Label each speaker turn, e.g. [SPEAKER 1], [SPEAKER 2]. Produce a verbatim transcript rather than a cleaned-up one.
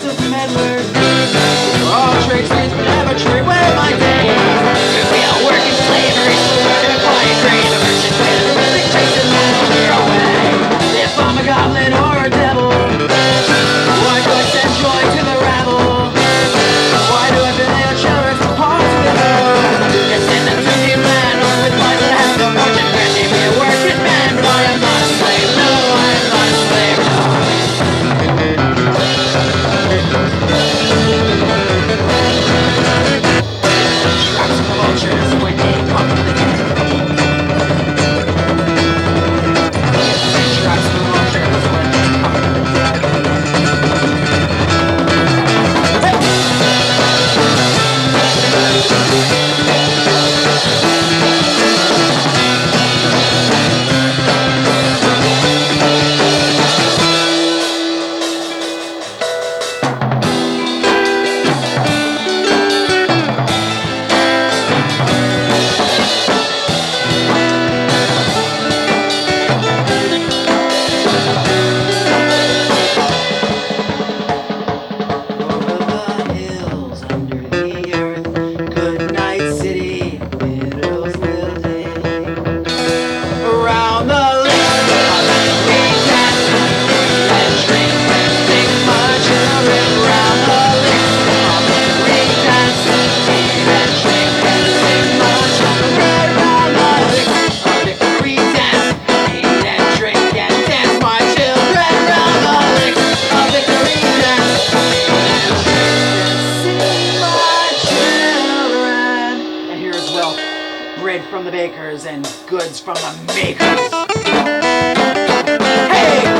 [SPEAKER 1] of meddlers. For all trade streets, but never trade where my day. We are working slavery, so we're in a quiet grade. The merchant pay the domestic taste and then we're away. If I'm a goblin or a devil, why do I send joy to the rabble? Why do I feel a cherish the parts of the world? It's in the Tundi land, or with life that has no fortune. Granting me a working man, but I am not a slave. No, I am not a slave. No. Traps of the vultures when they come from the dead. Traps of the vultures when they come from the dead. Bread from the bakers and goods from the makers. Hey!